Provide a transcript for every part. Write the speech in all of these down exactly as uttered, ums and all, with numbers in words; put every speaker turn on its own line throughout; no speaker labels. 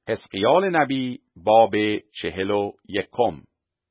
حزقیال نبی باب چهل و یکم.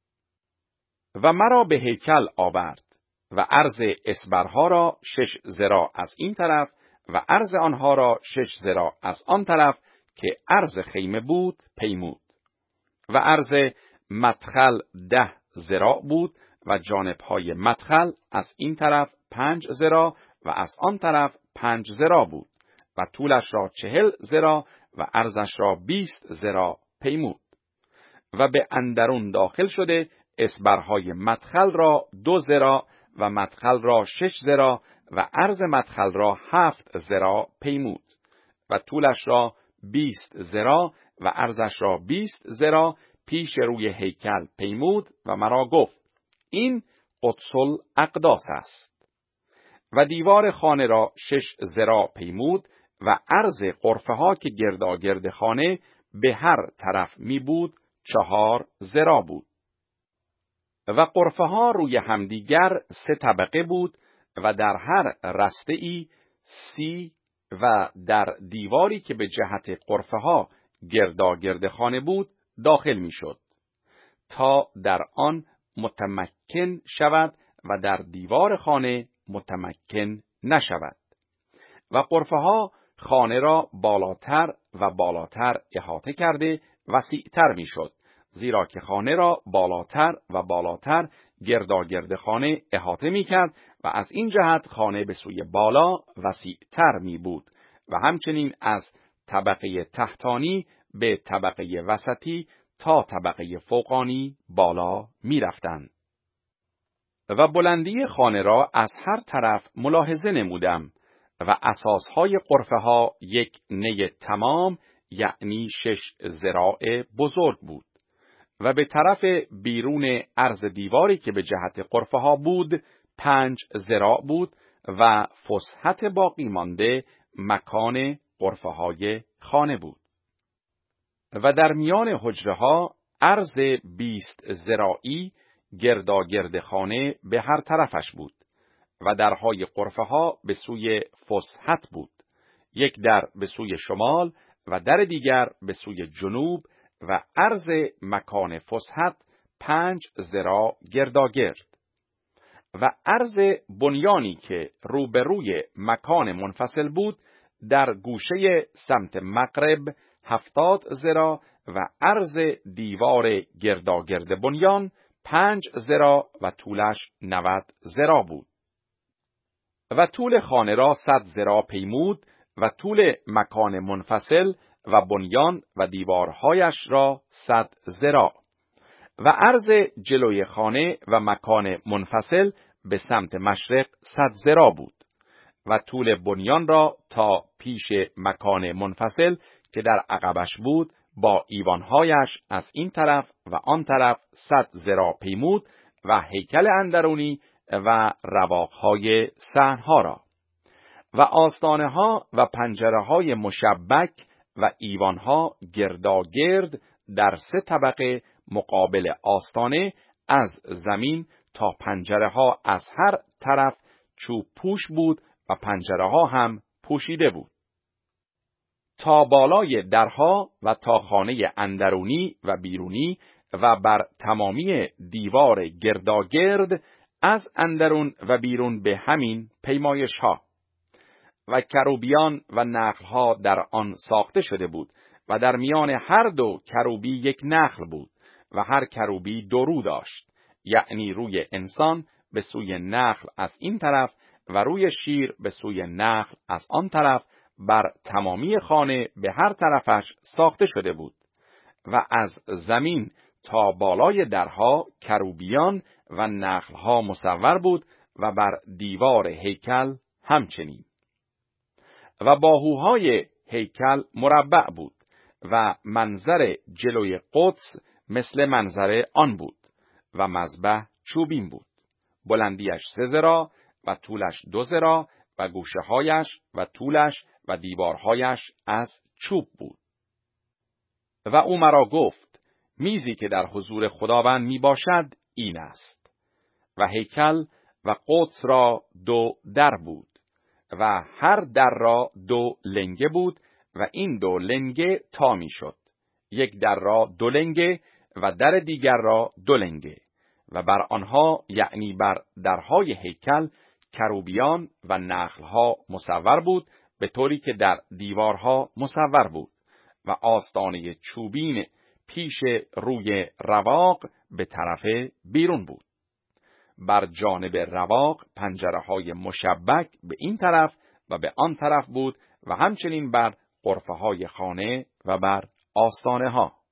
و مرا به هیکل آورد و عرض اسبرها را شش ذراع از این طرف و عرض آنها را شش ذراع از آن طرف که عرض خیمه بود پیمود. و عرض مدخل ده ذراع بود و جانبهای مدخل از این طرف پنج ذراع و از آن طرف پنج ذراع بود و طولش را چهل ذراع و عرضش را بیست ذراع پیمود. و به اندرون داخل شده اسبرهای مدخل را دو ذراع و مدخل را شش ذراع و عرض مدخل را هفت ذراع پیمود و طولش را بیست ذراع و عرضش را بیست ذراع پیش روی هیکل پیمود و مرا گفت این قدس الاقداس است. و دیوار خانه را شش ذراع پیمود و عرض غرفه ها که گرداگرد خانه به هر طرف می بود چهار ذراع بود. و غرفه ها روی همدیگر سه طبقه بود و در هر رسته ای سی و در دیواری که به جهت غرفه ها گرداگرد خانه بود داخل می شد تا در آن متمکن شود و در دیوار خانه متمکن نشود. و غرفه ها خانه را بالاتر و بالاتر احاطه کرده وسیعتر می شد، زیرا که خانه را بالاتر و بالاتر گرداگرد خانه احاطه می کرد و از این جهت خانه به سوی بالا وسیعتر می بود و همچنین از طبقه تحتانی به طبقه وسطی تا طبقه فوقانی بالا می رفتند. و بلندی خانه را از هر طرف ملاحظه نمودم و اساسهای غرفه ها یک نی تمام یعنی شش ذراع بزرگ بود و به طرف بیرون عرض دیواری که به جهت غرفه ها بود پنج ذراع بود و فسحت باقی مانده مکان غرفه های خانه بود. و در میان حجره ها عرض بیست ذراعی گرداگرد خانه به هر طرفش بود و درهای غرفه ها به سوی فسحت بود، یک در به سوی شمال و در دیگر به سوی جنوب و عرض مکان فسحت پنج ذراع گرداگرد. و عرض بنیانی که روبروی مکان منفصل بود در گوشه سمت مغرب هفتاد ذراع و عرض دیوار گرداگرد بنیان پنج ذراع و طولش نود ذراع بود. و طول خانه را صد ذراع پیمود و طول مکان منفصل و بنیان و دیوارهایش را صد ذراع. و عرض جلوی خانه و مکان منفصل به سمت مشرق صد ذراع بود و طول بنیان را تا پیش مکان منفصل که در عقبش بود با ایوانهایش از این طرف و آن طرف صد ذراع پیمود و هیکل اندرونی و رواقهای صحنها را و آستانه ها و پنجره های مشبک و ایوانها گرداگرد در سه طبقه مقابل آستانه از زمین تا پنجره ها از هر طرف چوب پوش بود و پنجره ها هم پوشیده بود. تا بالای درها و تا خانه اندرونی و بیرونی و بر تمامی دیوار گرداگرد از اندرون و بیرون به همین پیمایش ها. و کروبیان و نخلها در آن ساخته شده بود و در میان هر دو کروبی یک نخل بود و هر کروبی دو رو داشت، یعنی روی انسان به سوی نخل از این طرف و روی شیر به سوی نخل از آن طرف بر تمامی خانه به هر طرفش ساخته شده بود. و از زمین تا بالای درها کروبیان و نخلها مصور بود و بر دیوار هیکل همچنین. و باهوهای هیکل مربع بود و منظر جلوی قدس مثل منظر آن بود و مذبح چوبین بود، بلندیش سه ذراع و طولش دو ذراع و گوشه هایش و طولش و دیوارهایش از چوب بود. و او مرا گفت میزی که در حضور خداوند می باشد این است. و هیکل و قدس را دو در بود و هر در را دو لنگه بود و این دو لنگه تا می شد، یک در را دو لنگه و در دیگر را دو لنگه و بر آنها یعنی بر درهای هیکل کروبیان و نخلها مصور بود به طوری که در دیوارها مصور بود و آستانه چوبین پیش روی رواق به طرف بیرون بود. بر جانب رواق پنجره های مشبک به این طرف و به آن طرف بود و همچنین بر غرفه های خانه و بر آستانه ها.